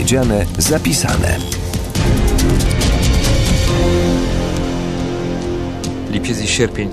Powiedziane, zapisane. Lipiec i sierpień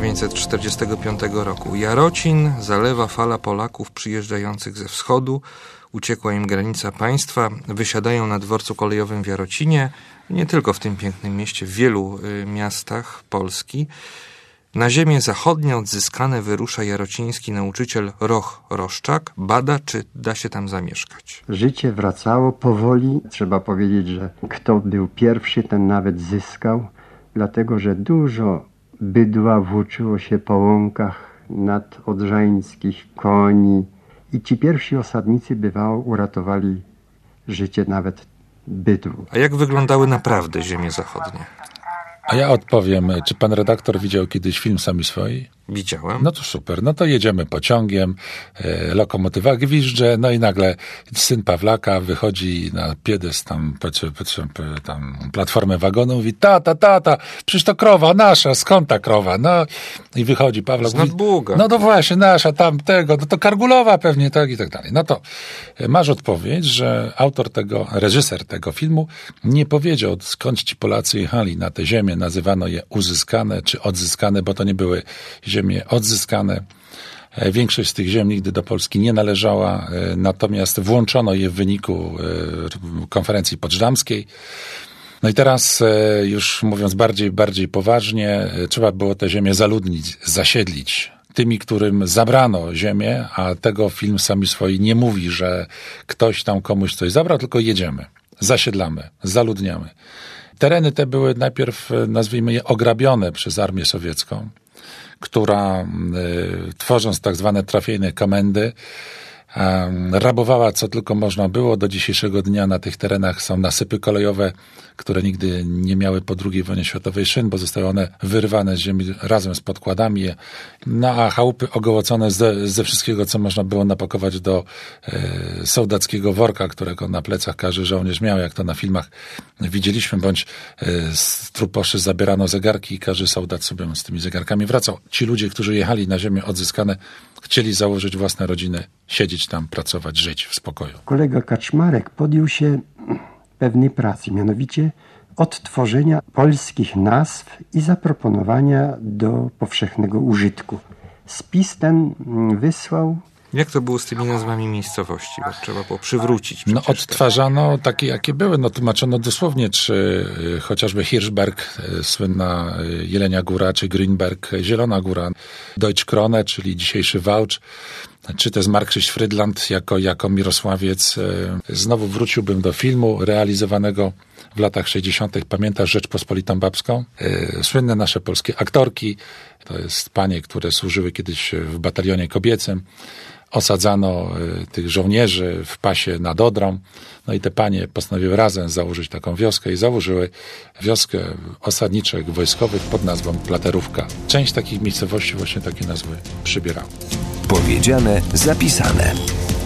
1945 roku. Jarocin zalewa fala Polaków przyjeżdżających ze wschodu. Uciekła im granica państwa. Wysiadają na dworcu kolejowym w Jarocinie. Nie tylko w tym pięknym mieście, w wielu miastach Polski. Na ziemię zachodnie odzyskane wyrusza jarociński nauczyciel Roch Roszczak. Bada, czy da się tam zamieszkać. Życie wracało powoli. Trzeba powiedzieć, że kto był pierwszy, ten nawet zyskał. Dlatego, że dużo bydła włóczyło się po łąkach nadodrzańskich, koni. I ci pierwsi osadnicy bywało uratowali życie nawet bydłu. A jak wyglądały naprawdę ziemie zachodnie? A ja odpowiem, czy pan redaktor widział kiedyś film Sami swoi? Widziałem. No to super, no to jedziemy pociągiem, lokomotywa gwizdże, no i nagle syn Pawlaka wychodzi na piedest tam platformę wagonu, mówi tata, przecież to krowa nasza, skąd ta krowa? No i wychodzi Pawlak, mówi, no to właśnie nasza, tamtego, no to Kargulowa pewnie, tak i tak dalej. No to masz odpowiedź, że reżyser tego filmu nie powiedział, skąd ci Polacy jechali na te ziemię, nazywano je uzyskane czy odzyskane, bo to nie były ziemie odzyskane. Większość z tych ziem nigdy do Polski nie należała, natomiast włączono je w wyniku konferencji poczdamskiej. No i teraz, już mówiąc bardziej poważnie, trzeba było te ziemię zaludnić, zasiedlić. Tymi, którym zabrano ziemię, a tego film Sami swoi nie mówi, że ktoś tam komuś coś zabrał, tylko jedziemy, zasiedlamy, zaludniamy. Tereny te były najpierw, nazwijmy je, ograbione przez armię sowiecką, która tworząc tak zwane trafiejne komendy rabowała co tylko można było. Do dzisiejszego dnia na tych terenach są nasypy kolejowe, które nigdy nie miały po II wojnie światowej szyn, bo zostały one wyrwane z ziemi razem z podkładami. No a chałupy ogołocone ze wszystkiego, co można było napakować do sołdackiego worka, którego na plecach każdy żołnierz miał, jak to na filmach widzieliśmy, bądź z truposzy zabierano zegarki i każdy sołdat sobie z tymi zegarkami wracał. Ci ludzie, którzy jechali na ziemię odzyskane, chcieli założyć własne rodziny, siedzieć tam, pracować, żyć w spokoju. Kolega Kaczmarek podjął się pewnej pracy, mianowicie odtworzenia polskich nazw i zaproponowania do powszechnego użytku. Spis ten wysłał. Jak to było z tymi nazwami miejscowości? Bo trzeba było przywrócić. No odtwarzano takie, jakie były. No tłumaczono dosłownie, czy chociażby Hirschberg, słynna Jelenia Góra, czy Grünberg, Zielona Góra, Deutschkrone, czyli dzisiejszy Wałcz, czy też Markrzyś Frydland jako Mirosławiec. Znowu wróciłbym do filmu realizowanego w latach 60. Pamiętasz Rzeczpospolitą Babską? Słynne nasze polskie aktorki, to jest panie, które służyły kiedyś w batalionie kobiecym. Osadzano tych żołnierzy w pasie nad Odrą. No i te panie postanowiły razem założyć taką wioskę i założyły wioskę osadniczek wojskowych pod nazwą Platerówka. Część takich miejscowości właśnie takie nazwy przybierała. Powiedziane, zapisane.